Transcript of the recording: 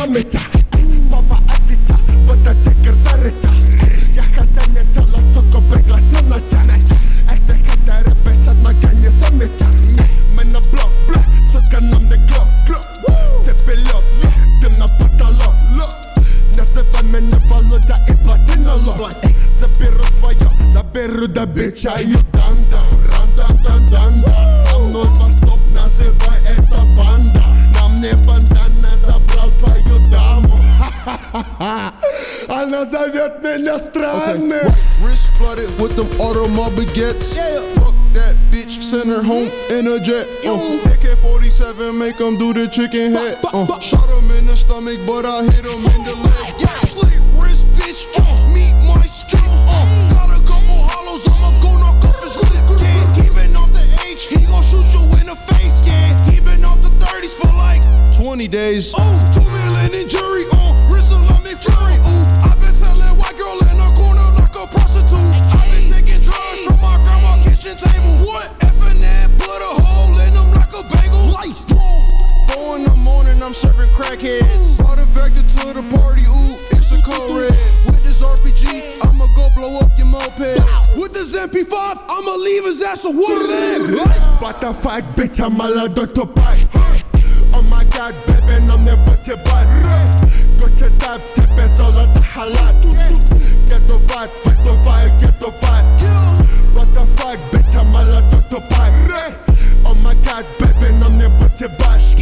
mamita. Papa atita, bota ticker zarita. Ja gaan je tellen, zoek op ik laat z'n notja. Echt ik heb daar een pesat, maar kan je zo met ja. Met een blok, zoeken om de klok. Tippe lok, dim na patalok. Net ze van me ne vallen, dat ik platina lok. Ze biru tvojo, ze biru da bitch, a je danda. Randa. Sam nooit van stop, na ze van eta banda. Nam ne bandana, ze bral tvoju damu. Она зовет меня странным. Wrist flooded with them automobile baguettes. Yeah. Fuck that bitch, send her home in a jet. AK-47, make him do the chicken head. Shot him in the stomach, but I hit him in the leg. Yeah, slick wrist, bitch. Meet my skill. Got a couple hollows, I'ma go knock off his lip. Yeah, he been off the H, he gon' shoot you in the face. Yeah, he been off the 30s for like 20 days. 2 million in jury. Fury, ooh, I've been selling white girl in a corner like a prostitute. I've been taking drugs from my grandma's kitchen table. What? Effing that, put a hole in them like a bagel. 4 in the morning, I'm serving crackheads. Brought a vector to the party, ooh, it's a code red. With this RPG, I'ma go blow up your moped. With this MP5, I'ma leave his ass a waterland. What the fuck, bitch, I'm a lot to buy. Oh my god, baby, I'm never to buy. Goće tap, tepe zola da halat. Get the vibe, fuck the vibe, get the vibe. What the fuck, bitch, I'm a lot to buy. Oh my god, baby, I'm never to buy.